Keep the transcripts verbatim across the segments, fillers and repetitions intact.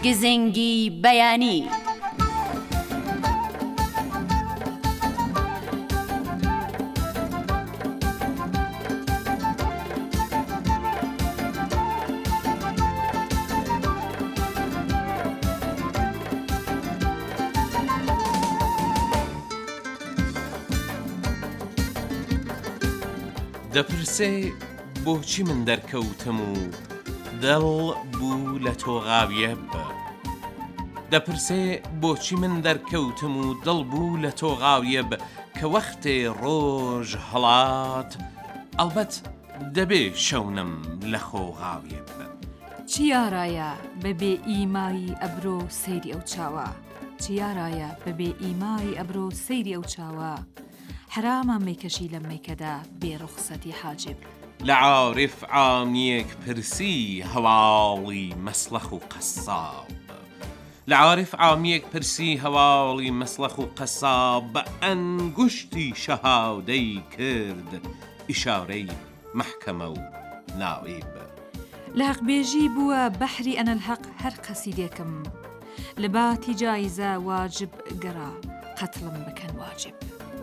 گزنگی بەیانی. دەپرسێ بۆچی من دەرکەوتم و دڵ بوو لە تۆ غاویە بە. دەپرسێ بۆچی من دەرکەوتم و دڵ بوو لە تۆ غاویە بە کە وەختێ ڕۆژ هەڵات ئەڵبەت دەبێ شەونم لە خۆ غاویە بە. چی یارایە بەبێ ئیمایی ئەبرۆ سەیری ئەو چاوە، چی یارایە بەبێ ئیمایی ئەبرۆ سەیری ئەو چاوە، حرامە مەیکەشی لە مەیکەدا بێڕوخسەتی حاجب. لە عارف عامیەک پرسی هەواڵی مەسلەخ و قەساب، لە عارف عامیەک پرسی هەواڵی مەسلەخ و قەساب بە ئەنگوشتی شەهادەی کرد ئیشارەی مەحکەمە و ناویب. لە حەقبێژی بووە بەحری ئەنە الحەق هەر قەسیدێکم، لە باتی جایزە واجب گەڕا قەتڵم بکەن واجب.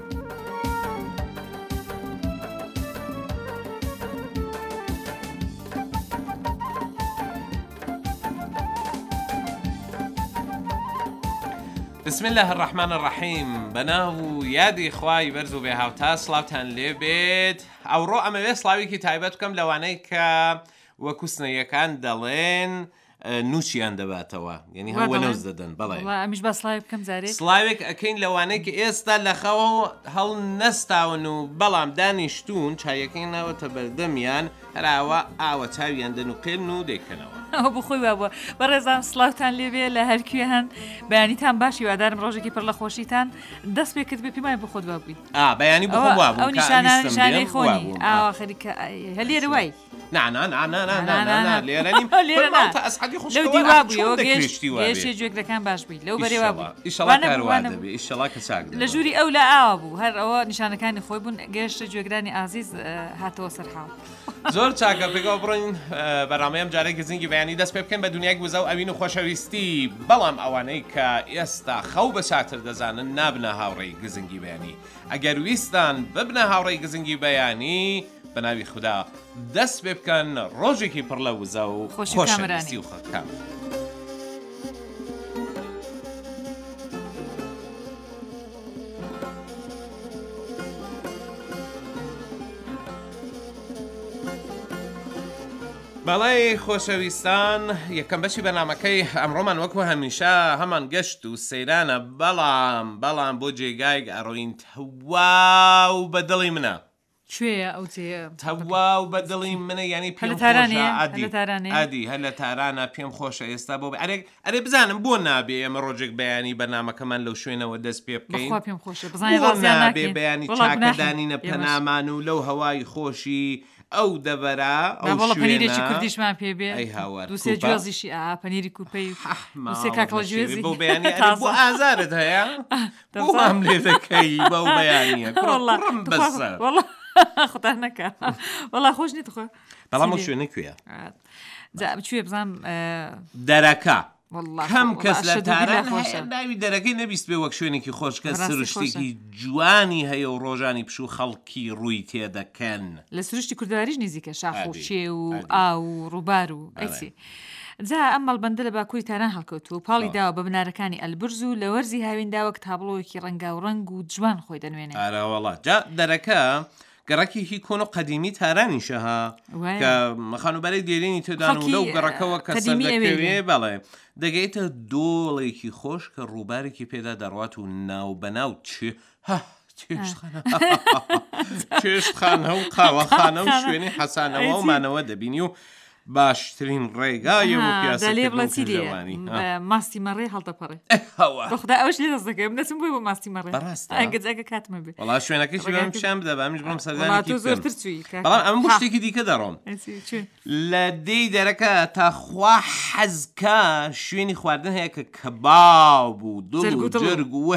بسم الله الرحمن الرحیم. بەناو یادی خوای بەرز و بێهاوتا سڵاوتان لێ بێت. ئەوڕۆ ئەمەوێ سڵاوێکی تایبەت بکەم لەوانەی کە وەکو سنەیەکان دەڵێن نوچیان دەباتەوە، یعنی هەوە نەوز دەدەن. بەڵێ ئەمیش بە سڵاوی بکەم جارێ سڵاوێک ئەکەین لەوانەی کە ئێستا لە خەوە هەڵ نەستاون و بەڵام دانیشتون چایەکەی ناوەتە بەردەمیان هەراوە ئاوە چاویان دەن و قێن و دێکەنەوە. ئەو بخۆی وابووە بەڕێزان سڵاوتان لێبێ لە هەرکوێ هەن بەیانیتان باشی وادارم ڕۆژێکی پڕ لە خۆشیتان دەست پێ کرد بێ پیمای بخۆت وابووی. ئا بەیانی بخۆ وابوو ئەو نیشانە نیشانەی خۆنی ئاوا خەریکە هەلێرە وای نا نا نا نا نا نا لێرە نیم لێرە تا ئەسعەدی خۆش لەو دیوا بووی گەشتی جوێگرەکان باش بووی لەو بەرێوا بووی ئیشەڵا کاروا دەبێ ئیشەڵا کە چاک لە ژووری ئەو لە ئاوا بوو هەر ئەوە نیشانەکانی خۆی بوون گەشتە جوێگرانی ئازیز هاتەوە سەرحاڵ. زۆر چاکە پێگەوە بڕۆین بەڕامەیەم جارێک گزنگی بەیانی دەست پێ بکەن بە دنیای گوزە و ئەوین و خۆشەویستی. بەڵام ئەوانەی کە ئێستا خەو بە چاتر دەزانن نابنە هاوڕێی گزنگی بەیانی. ئەگەر ویستان ببنە هاوڕێی گزنگی بەیانی بەناوی خوددا دەست پێ بکەن ڕۆژێکی پڕ لە وزە و خۆشەویستی و خەکام. بەڵێ خۆشەویستان، یەکەم بەشی بەنامەکەی ئەمڕۆمان وەکو هەمیشە هەمان گەشت و سەیرانە، بەڵام بەڵام بۆ جێگایك ئەڕۆین تەواو بە دڵی منە. کوێیە ئەو جێ؟ تەواو بە دڵی منە، یعنی پێم خۆشە ئەدی هەر لە تارانە پێم خۆشە ئێستا بۆ ئەرێ بزانم بۆ نابێ ئێمە ڕۆژێک بەیانی بەنامەکەمان لەو شوێنەوە دەست پێ بکەین. پێم خۆشە بزانین نابێ بەیانی چاکەدانینە پەنامان و لەو هەوای خۆشی ئەو دەبەرا ئەو پەنیرێکی کوردیشمان پێ بێ ئەی هاوار دووسێ جوازیشی ئا پەنیری کوپەی دووسێ کاکڵە جوێزی بۆ بەیانی بۆ ئازارت هەیە بۆ هەم لێ دەکەی بەو بەیانیە ڕم بەسەر خۆتان نەکە وەڵا خۆش نیت خۆ بەڵام ئەو شوێنە کوێیە؟ کوێ بزانم دەرەکە کەم کەس لە تاران ناوی دەرەکەی نەبیست بێ وەک شوێنێکی خۆش کە سروشتێکی جوانی هەیە و ڕۆژانی پشوو خەڵکی ڕووی تێدەکەن. لە سروشتی کوردواریش نزیکە شاخ و شێ و ئاو و ڕووبار و ئەیچی جا ئەم مەڵبەندە لە باکووری تاران هەڵکەوتووە و پاڵی داوە بە بنارەکانی ئەلبرز و لە وەرزی هاوێنداوە تابڵۆیەکی ڕەنگا و ڕەنگ و جوان خۆی دەنوێنێ. ئارەوەڵا جا دەرەکە گەڕەکێکی کۆن و قەدیمی تارانیشەها کە خانوبەرێک دێرێنی تێدان و لەو گەڕەکەەوە کە سەردەکەوێ بەڵێ دەگەیتە دۆڵێکی خۆش کە ڕووبارێکی پێدا دەڕوات و ناو بەناو چ چێشتخانە و قاوەخانە و شوێنی حەسانەوە و مانەوە دەبینی و باشترین ڕێگایە و پیاسەکردنی ماستی مەڕێ هەڵدەپەڕێ بەخدا ئەوش لێ دەست دەکەم دەچم بۆی بۆ ماستی مەڕێ ئەگەجاگە کاتمە بێ وەڵا شوێنەکەشی بەم پیشان بدە بەمیش بڕم سەردانی زۆرتر چووی بەڵام ئەم شتێکی دیکە دەڕۆم لە دەی دەرەکە تاخوا حەزکە شوێنی خواردن هەیە کە کەباب و دڵ و جەرگ و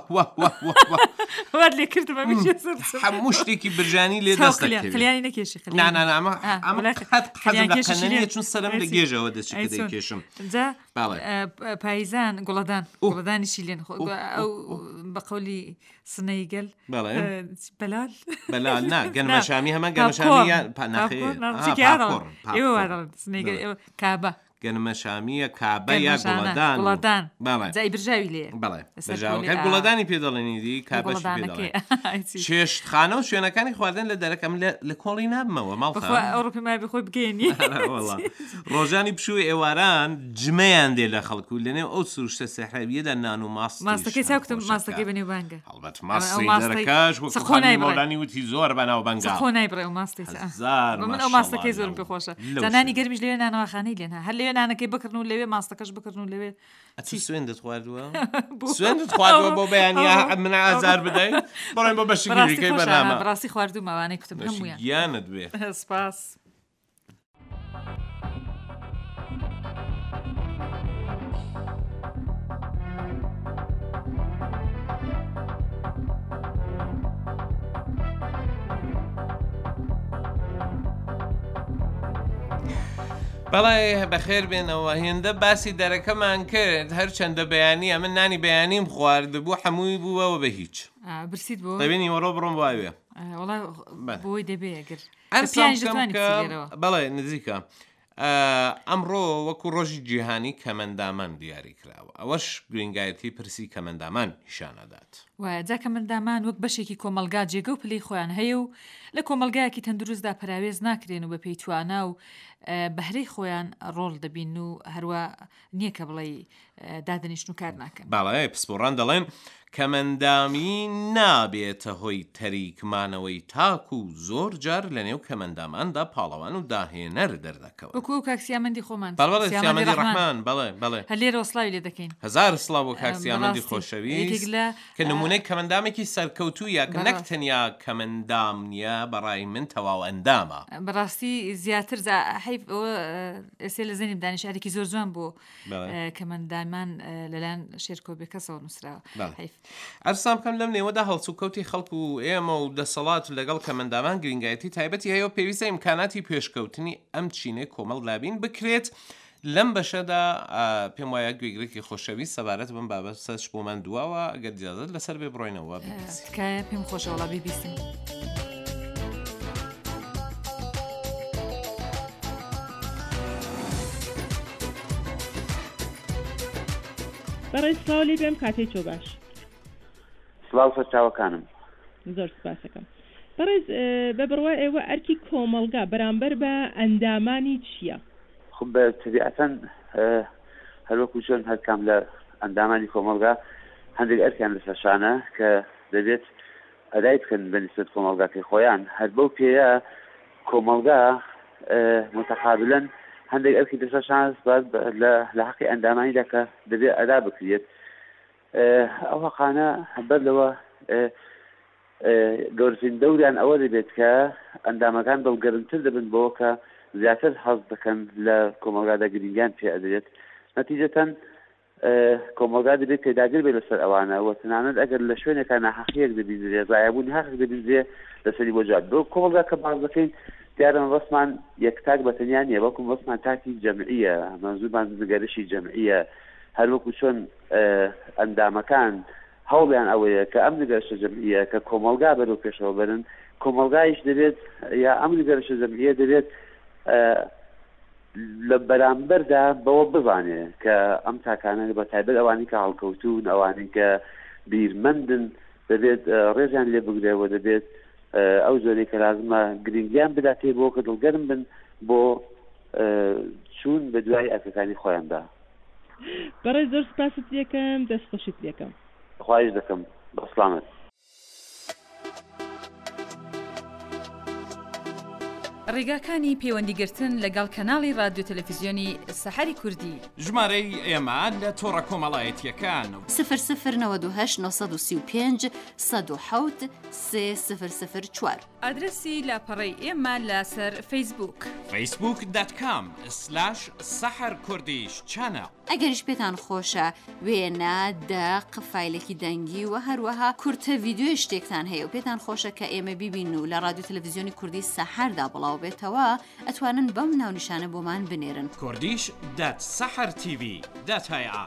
وەر لێ کردم هەموو شتێکی برژانی لێ دەست دەکەوێت خلیانی نەکێشی نا نا ئەمە ئەمە تەنەنیە چون سەرم لە گێژەوە دەچی کە دەیکێشم جا باڵێ پاییزان گوڵەدان گوڵەدانیشی لێن ئەو بە قەولی سنەیگەل بەڵێ بەلال بەلال نا گەنمەشامی هەمان گەنمەشامی سنەیگەل کابە گەنمەشامیە کابە یا گوڵەدان گوڵەدان بەڵێ جای برژاوی لێ بەڵێ بەژاوەکە گوڵەدانی پێ دەڵێنی دی کابەشی پێ دەڵێن چێشتخانە و شوێنەکانی خواردن لە دەرەکەم لە کۆڵی نابمەوە ماڵخە ئەوڕۆپی مای بخۆی بگەێنی ڕۆژانی پشووی ئێواران جمەیان دێ لە خەڵکو لەنێو ئەو سروشتە سەحرەویەدا نان و ماست ماستەکەی چاوکتم ماستەکەی بەنێو بانگە هەڵبەت ماستی دەرەکەش وەکو مۆڵانی وتی زۆر بەناو بەنگا خۆ نایبڕێ و ماستی من ئەو ماستەکەی زۆرم پێ خۆشە جانانی گەرمیش لەوێ نانەوەخانەی لێنە هەر لەوێ نانەکەی بکردن و لەوێ ماستەکەش بکردن و لەوێ ئەچی سوێندت خواردووە سوێندت خواردووە بۆ بەیانیا من ئازار بدەین بڕێن بۆ بەشگیریکەی بەنامە بەڕاستی خواردوو ماوانەی کوتم هەموویان گیانت بێ سپاس بەڵێ بەخێر بێنەوە هێندە باسی دەرەکەمان کرد هەر چەندە بەیانیە من نانی بەیانیم خوارد بوو هەمووی بووەوە بە هیچ برسیت بۆ دەبێنی وەڕۆ بڕۆم وایێ بۆی دەبێ ئەگەر بەڵێ نزیکە ئەمڕۆ وەکو ڕۆژی جیهانی کەمەندامان دیاری کراوە ئەوەش گرنگایەتی پرسی کەمەندامان نیشانەدات وایجا کەمەندامان وەک بەشێکی کۆمەلگا جێگە و پلەی خۆیان هەیە و لە کۆمەلگایەکی تەندروستدا پراوێز ناکرێن و بە پێی توانە و بەهرەی خۆیان ڕۆڵ دەبین و هەروە نییە کە بڵێ دادنیشت و کار ناکەن باڵێ پسپۆڕان دەڵێن کەمەندامی نابێتە هۆی تەریکمانەوەی تاک و زۆر جار لە نێو کەمەنداماندا پاڵەوان و داهێنەر دەردەکەوە وەکو کاکسیامەندی خۆمان سیامەندی ڕەحمان بەڵێ بەڵێ هەلێرە وەسڵاوی لێ دەکەین هەزار سڵاو بۆ کاکسیامەندی خۆشەویست کە نمونەی کەمەندامێکی سەرکەوتوویە کە نەک تەنیا کەمەندام نییە بەڕای من تەواو ئەندامە بەڕاستی زیاتر حیف ئێسێ لە زێنیم دانیشارێکی زۆر جوان بۆ کەمەندامان لەلایەن شێرکۆبێ کەسەوە نووسراوە ئەرسام بکەم لەم نێوەدا هەڵسوکەوتی خەڵکو و ئێمە و دەسەڵات لەگەڵ کەمەندامان گرنگایەتی تایبەتی هەیە و پێویستە ئیمکاناتی پێشکەوتنی ئەم چینەی کۆمەڵ لابین بکرێت لەم بەشەدا پێم وایە گوێگرێکی خۆشەویست سەبارەت بم بابەت سەرچ بۆمان دواوە ئەگەر جیازت لەسەر بێ بڕۆینەوە تکایە پێم خۆشەوەڵا بیبیستم بەڕێز سڵاوی بێم کاتێک تۆ باش سڵاو سەرچاوەکانم زۆر سپاسەکەم بەڕێز بە بڕوا ئێوە ئەرکی کۆمەڵگا بەرامبەر بە ئەندامانی چییە؟ خب بە تەبیعەتەن هەروەکو چۆن هەرکام لە ئەندامانی کۆمەڵگا هەندێک ئەرکیان لەسەرشانە کە دەبێت ئەدای بکەن بە نیسبەت کۆمەڵگاکەی خۆیان هەر بەو پێەیە کۆمەڵگا متەقابلەن هەندێک ئەرکی دەسەرشان لە حەقی ئەندامانیدا کە دەبێت ئەدا بکرێت ئەو حەقانە بەر لەوە گەورەترین دەوریان ئەوە دەبێت کە ئەندامەکان دڵگەرمتر دەبن بۆ کە زیاتر حەز دەکەن لە کۆمەڵگادا گرنگیان پێ ئەدرێت نەتیجەتەن کۆمەڵگا دەبێت پێداگر بێت لەسەر ئەوانە و تەنانەت ئەگەر لە شوێنێکە ناحەقیەک دەبینرێ ضایعبوونی حەقێک دەبینرێ لەسەری بۆ جات بۆ کۆمەڵگا کە باز دەکەین دیارە ڕسمان یەکتاک بەتەنیا نیە وەکو ڕسمان تاکی جەمعیە مەنزوورمان نگەرشی جەمعیە هەروەکو چۆن ئەندامەکان هەوڵیان ئەوەیە کە ئەم نگەرشە جەمعیە کە کۆمەڵگا بەرەو پێشەوە بەرن کۆمەڵگایش دەبێت یا ئەم نگەرشە جەمعیە دەبێت لە بەرامبەردا بەوە بزانێ کە ئەم تاکانە بە تایبەت ئەوانی کە هەڵکەوتون ئەوانی کە بیرمەندن دەبێت ڕێژیان لێ بگرێەوە دەبێت ئەو زۆرەی کە لازمە گرنگیان بداتێ بۆ کە دڵگەرم بن بۆ چوون بە دوای ئەرکەکانی خۆیاندا. بەڕێز زۆر سپاست یەکەم دەستخۆشیت یەکەم خواهش دەکەم بەسلامت. ڕێگاکانی پەیوەندیگرتن لەگەڵ کەناڵی رادیۆ تەلەڤیزیۆنی سەحەری کوردی ژمارەی ئێمە لە تۆڕە کۆمەڵایەتیەکان سفر سفر نەوە دو هەشت نۆ سەد و سی و پێنج سەد و حەوت سێ سفر سفر چوار ئادرسی لاپەڕەی ئێمە لەسەر فەیسبووک فەیسبووک دات کام سلاش سەحەر کوردیش چانە. ئەگەریش پێتان خۆشە وێنە دەق فایلێکی دەنگی و هەروەها کورتە ڤیددیۆی شتێکتان هەیە و پێتان خۆشە کە ئێمە بیبین و لە رادیۆ تەلەڤیزیۆنی کوردی سەحەردا بڵاو بڵاو بێتەوە ئەتوانن بەم ناونیشانە بۆمان بنێرن. کوردیش دات سەحر تیڤی داتایە.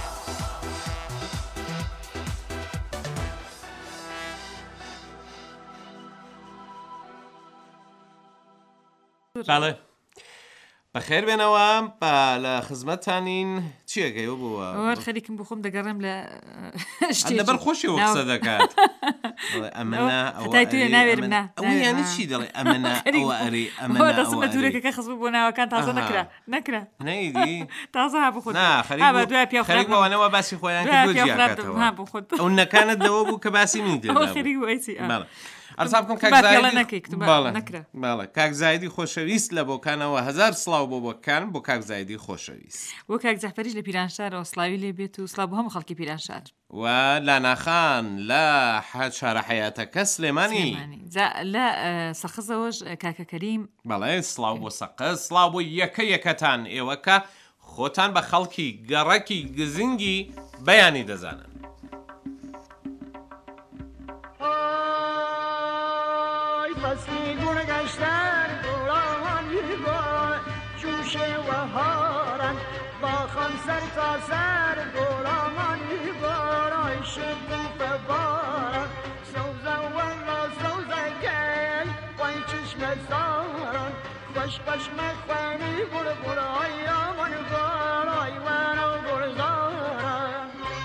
بەڵێ بەخێر بێنەوە بە لە خزمەتتانین چیەگەیەوە بووە وەر خەریکم بۆ خۆم دەگەڕێم لە لەبەر خۆشیەوە قسە دەکات ئەمەە یانی چی دەڵێ ئەمەە ئەوە ئەری ئەمە دوورێکەکە خزم بۆ ناوەکان تازە نەکرا نەکرا نەیدی تازە بخۆ دوای پێخەریکەوەنەوە باسی خۆیان ئەو نەکانت دەوە بوو کە باسی من ئەرسا بکەم کاک زایدی خۆشەویست لە بۆکانەوە هەزار سڵاو بۆ بۆکان بۆ کاک زایدی خۆشەویست وە کاک جەفەریش لە پیرانشارەوە سڵاوی لێ بێت و سڵاو بۆ هەموو خەڵکی پیرانشار و لاناخان لە شارە حەیاتەکە سلێمانی لە سەخزەوەش کاکە کەریم بەڵێ سڵاو بۆ سەقز سڵاو بۆ یەکە یەکەتان ئێوەکە خۆتان بە خەڵکی گەڕەکی گزنگی بەیانی دەزانن. فصلی گل گشتن گلانی با جوش و هارن با خان سر تا سر گلانی بارای شکوف بارن سوزه والا سوزه گل وای چشم زارن خوش خوش مخوانی گل گلای آمان بارای ونو گل زارن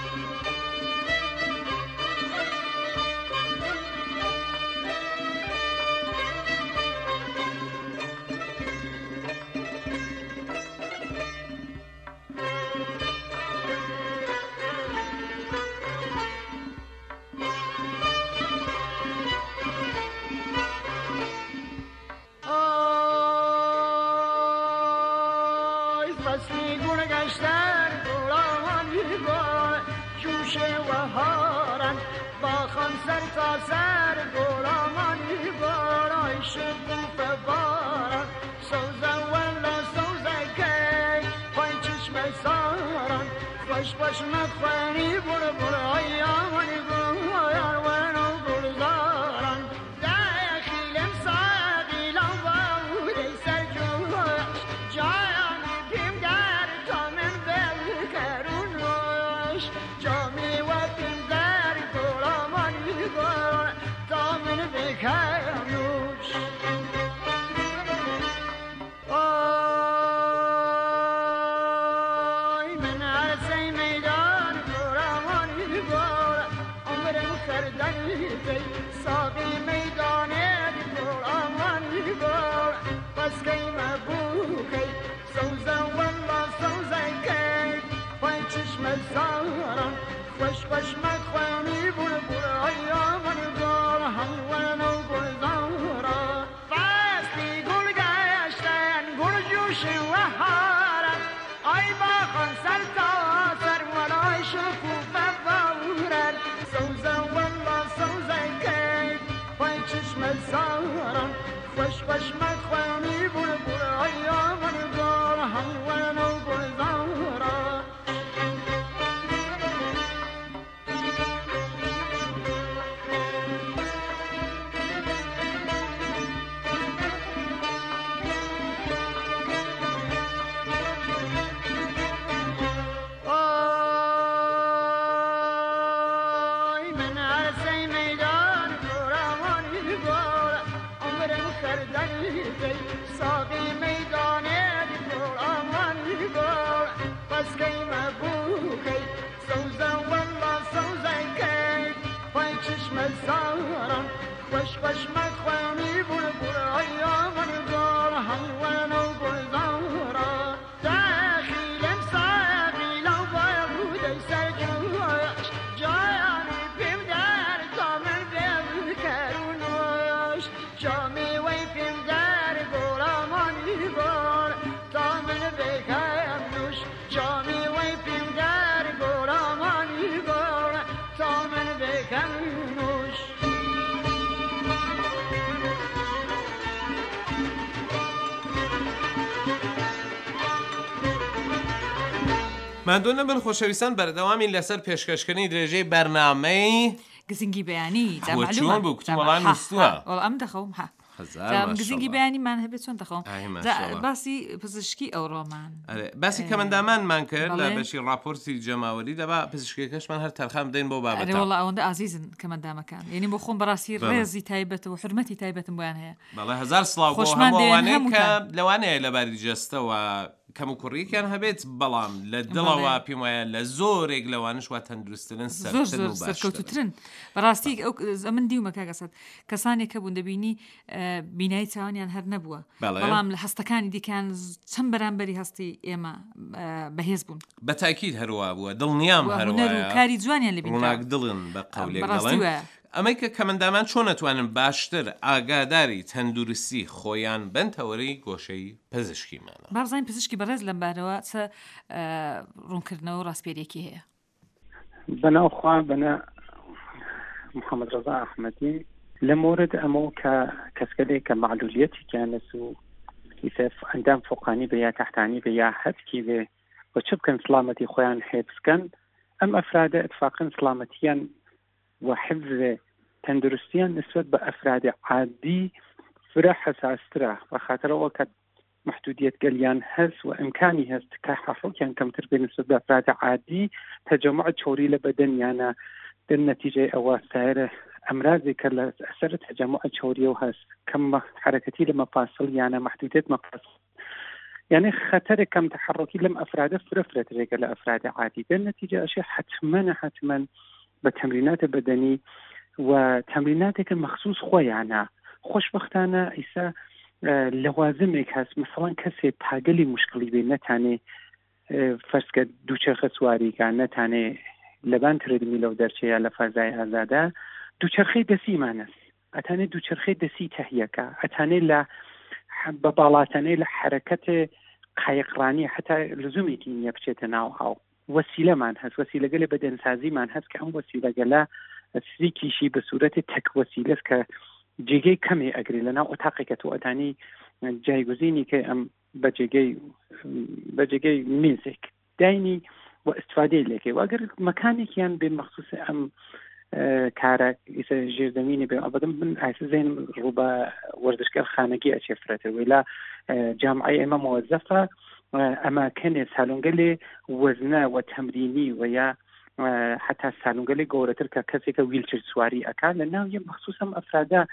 سر تا سر گلامانی بارای شکوف باران سوزه ولا سوزه کی پای چشم ساران خوش خوش مخوانی برو برو آیامانی گویار ونو گلزاران داخلم ساقیلم بوده سر جوش جایانی پیم در تا من بل کرونوش جامی و پیم در دامن بکرموش آی من عرصه میدان گرامانی بار عمرم کردن دی ساقی میدانه گرامانی بار پس کی مبوکی سوزه والله سوزه کی پای چشم زاران خوش خوش مخوانی بر بر ایامن گل هنوان و گل زارا فصلی گل گشتن گل جوش و هارن آی باخان سر تا سر ولای شکوف بورن سوزه والله سوزه کی پای چشم زارن خوش خوش مخوانی بر بر ایامن گل هنوان و گل زارا ساقی میدانه دیگر آمانی بار پس کی مبوکی سوزه والله سوزه کی پای چشم زاران خوش خوش مخوانی بر بر ایامن گل هنوان و گل زارا داخلم ساقیلم بوده سر جوش جایانی پیم در تا من بل کرونوش جامی وی پیم در گلامانی بار تا من بکم نوش جامی وی پیم در گلامانی بار تا من بکم نوش مادۆنە بن خۆشەویستان بەردەوامین لەسەر پێشکەشکردنی درێژەی بەرنامەی گزنگی بەیانی چۆن بوو کتومەڵان نووسووە ئەم دەخەوم گزینگی بەیانیمان هەبێت چۆن دەخۆم باسی پزیشکی ئەوڕۆمان باسی کەمەندامانمان کرد لە بەشی راپۆرتی جەماوەری دەبا پزیشکەکەشمان هەر تەرخام بدەین بۆ بابەتە وەڵا ئەوەندە ئازیزن کەمەندامەکان یعنی بۆ خۆم بەڕاستی ڕێزی تایبەت و حرمەتی تایبەتم بۆیان هەیە بەڵێ هەزار سڵاو بۆ هەمووانەیە کە لەوانەیە لەباری جەستەوە کەم و کوڕیکیان هەبێت بەڵام لە دڵەوە پێم وایە لە زۆرێک لەوانش وا تەندروستترن سەرکەوتوترن بەڕاستی ئەو من دیومە کاگەسەد کەسانێک کە بوون دەبینی بینایی چاوانیان هەر نەبووە بەڵام لە هەستەکانی دیکان چەند بەرامبەری هەستی ئێمە بەهێز بوون بە تاکید هەروە بووە دڵنیام هەروە کاری جوانیان لە ڕووناک دڵن بە قەولێک ئەمەی کە کەمەندامان چۆن نەتوانن باشتر ئاگاداری تەندروستی خۆیان بن تەوەری گۆشەی پزیشکیمانە بازانین پزیشکی بەڕێز لەم بارەوە چە ڕوونکردنەوە و ڕاستپێرێکی هەیە بەناوخوا بەنە محەممەد ڕەزا ئەحمەدی لە مورد ئەمە کە کەسکەلێک کە معلولیەتێکیان نەسوو ئەندام فوقانی بە یا تەحتانی بە یا هەتکی بێ بۆ چ بکەن سڵامەتی خۆیان حێفزکەن ئەم ئەفرادە اتفاقن سڵامەتیان وحفظ تندرستيان نسبة بأفراد عادي فرا حساسترا وخاطر وقت محدودية قليان هز وإمكاني هز تكاحفو كان كم تربي نسبة بأفراد عادي تجمع تشوري لبدن يعني بالنتيجة أو سائر أمراض كلا أثر تجمع تشوري وهز كم حركتي لمفاصل يعني محدودية مفاصل يعني خطر كم تحركي لم أفراد فرفرة رجال أفراد عادي بالنتيجة أشياء حتما حتما بتمرينات بدني وتمريناتك المخصوص خويانا خوشبختانه إيسا لوازمك هست مثلا كسي تاقلي مشكلي بي نتاني فرسك دوچرخ سواري كان نتاني لبان تردمي لو درشي على فازاي آزاده دوچرخي دسي مانس اتاني دوچرخي دسي تهيكا اتاني ل ببالاتاني لحركة قايقراني حتى لزومي كينيا بشيتناو او وسيلة مان هست وسيلة قلي بدن سازي مان هست كأم وسيلة قلا سيكيشي بصورة تك وسيلة ك جيجي كمي أجري لنا أتحقق وأتاني جاي جزيني كأم بجيجي بجيجي ميزك دايني واستفادة لك وأجر مكاني كان بمخصوص أم كارك إذا جردميني بأبدا من عايز زين ربا وردش كالخانقي أشفرته ولا جامعة إما موظفة أماكن سالونجلي وزنه وتمريني ويا حتى سالونجلي جورتر ككسي كويلشر سواري أكان لأنه مخصوصا أفرادا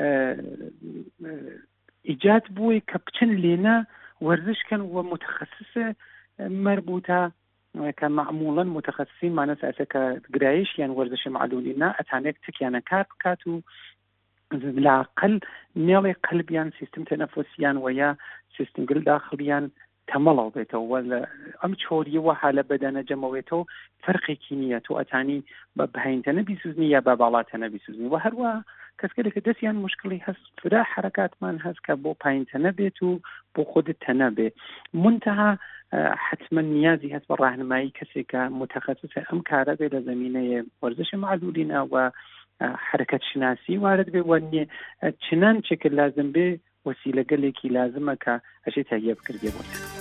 إيجاد بوي كابتن لنا ورزش كان ومتخصصة مربوطة كمعمولا متخصصين مع ناس أسا كجرايش يعني ورزش معلولينا أتعنيك تكيانا كات كاتو لا قل نيالي قلبيان سيستم تنفسيان ويا سيستم قل داخليان تملو بيتو ولا أم تشوري وحالة بدنا جمويتو فرق كينياتو أتاني بهين تنبي سوزني يا بابالات تنبي سوزني وهروا كسكلك دسيان مشكلة هس فدا حركات من هس كبو بهين تنبيتو بو خود التنبي منتهى حتما نيازي هس براهن ماي كسيكا متخصصة أم كاربي لزمينة ورزش معلولين وحركة شناسي وارد بواني چنان شكل لازم بي وسيلة قليكي لازمك أشي تهيب كردية بوتا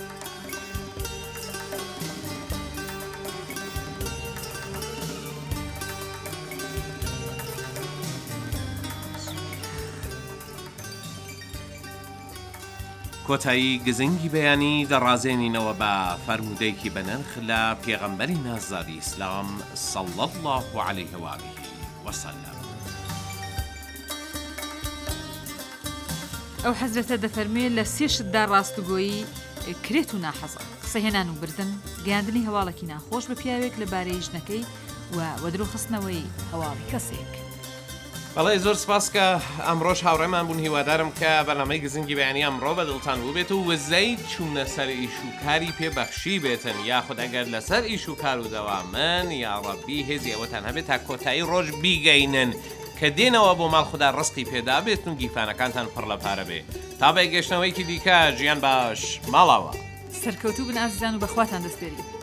کۆتایی گزنگی بەیانی دەڕازێنینەوە بە فەرمودەیەکی بەنرخ لە پێغەمبەری نازداری ئیسلام صلی الله علیه و آله وسلم. ئەو حەزرەتە دەفەرمێ لە سێشتدا ڕاستگۆیی کرێت و ناحەزە قسەهێنان و بردن گەیاندنی هەواڵێکی ناخۆش بە پیاوێک لەبارەی ژنەکەی و وەدرۆخستنەوەی هەواڵی کەسێک. بەڵێ زۆر سپاس کە ئەمڕۆژ هاوڕێمان بوون هیوادارم کە بەنامەی گزنگی بەیانی ئەمڕۆ بە دڵتان بوو بێت و وزەی چوونە سەر ئیش و کاری پێبەخشی بێتن یاخود ئەگەر لەسەر ئیش و کار و دەوامن یا ڕەبی هێزی ئەوەتان هەبێت تا کۆتایی ڕۆژ بیگەینن کە دێنەوە بۆ ماڵ خوددا ڕستقی پێدا بێت و گیفانەکانتان پڕ لە پارە بێ تا بەگەشتنەوەیکی دیکە ژیان باش ماڵاوە سەرکەوتوو بن ئازیزان و بەخواتان دەستێری.